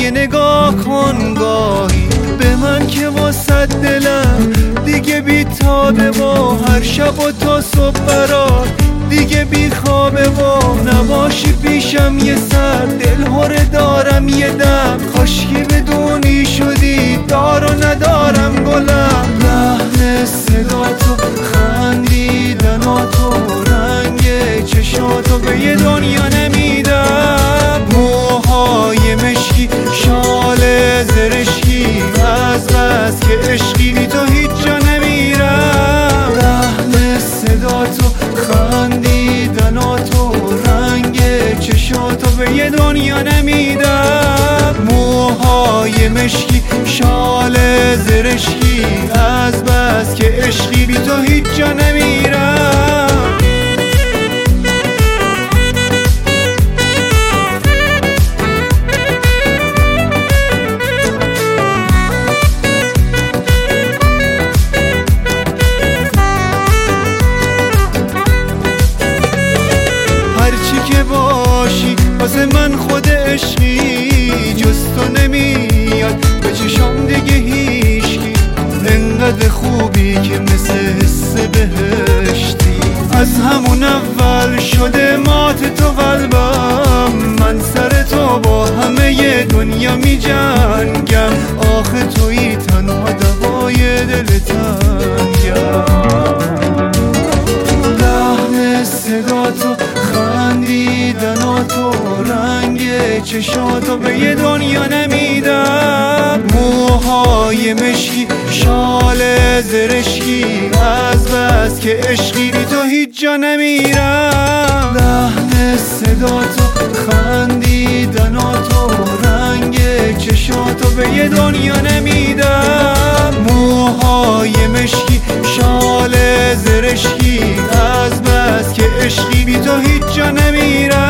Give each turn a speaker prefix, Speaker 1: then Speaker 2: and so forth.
Speaker 1: یه نگاه کن گاهی به من که واسه دلم دیگه بی تابه و هر شب و تا صبح برات دیگه بی خوابه و نباشی پیشم یه سر دل هره دارم یه دم کاشکی بدونی شدی دار و ندارم گلم لحن صداتو خندیدناتو رنگ چشاتو به یه دنیا نمیدم موهای مشکی شال زرشکی از بس که عشقی بی تو هیچ جا نمیرم لحن صداتو خندیدناتو رنگ چشاتو به یه دنیا نمیدم موهای مشکی شال زرشکی از بس که عشقی بی تو هیچ جا نمیرم واسه من خود عشقی جز تو نمیاد به چشام دیگه هیچکی انقدر خوبی که مثل حس بهشتی از همون اول شده مات تو قلبم من سر تو با همه دنیا می جنگم آخه تویی تنها دوای دل تنگم لحن صداتو خندیدناتو رنگ چشاتو به یه دنیا نمیدم موهای مشکی شال زرشکی از بس که عشقی بی تو هیچ جا نمیرم لحن صداتو خندیدناتو رنگ چشاتو به یه دنیا نمیدم موهای مشکی شال زرشکی از بس که عشقی بی تو هیچ جا نمیرم